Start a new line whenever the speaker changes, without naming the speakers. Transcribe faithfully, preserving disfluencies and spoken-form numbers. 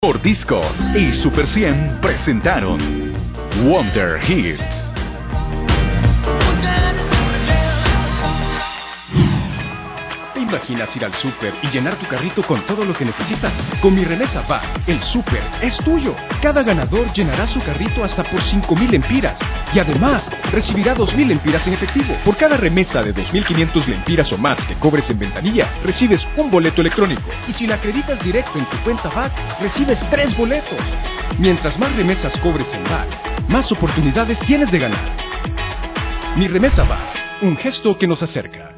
Por Disco y Super cien presentaron Wonder Hits. ¿Te imaginas ir al súper y llenar tu carrito con todo lo que necesitas? Con Mi Remesa Va, el súper es tuyo. Cada ganador llenará su carrito hasta por cinco mil lempiras. Y además, recibirá dos mil lempiras en efectivo. Por cada remesa de dos mil quinientas lempiras o más que cobres en ventanilla, recibes un boleto electrónico. Y si la acreditas directo en tu cuenta V A C, recibes tres boletos. Mientras más remesas cobres en V A C, más oportunidades tienes de ganar. Mi Remesa Va, un gesto que nos acerca.